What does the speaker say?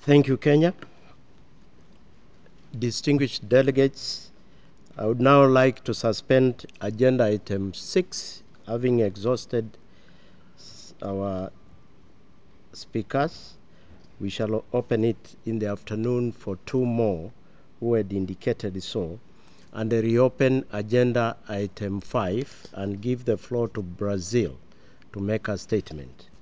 Thank you, Kenya. Distinguished delegates, I would now like to suspend agenda item 6, having exhausted our speakers. We shall open it in the afternoon for 2 more who had indicated so, and reopen agenda item 5 and give the floor to Brazil to make a statement.